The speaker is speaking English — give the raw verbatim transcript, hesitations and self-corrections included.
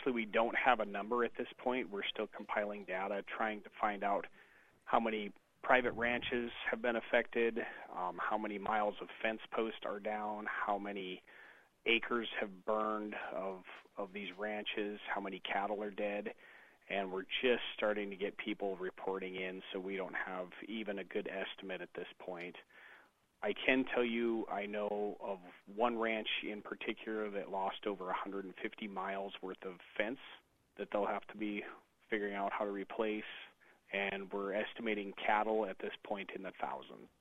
honestly, we don't have a number at this point. We're still compiling data, trying to find out how many private ranches have been affected, um, how many miles of fence post are down, how many acres have burned of of these ranches, how many cattle are dead, and we're just starting to get people reporting in, so we don't have even a good estimate at this point. I can tell you I know of one ranch in particular that lost over one hundred fifty miles worth of fence that they'll have to be figuring out how to replace, and we're estimating cattle at this point in the thousands.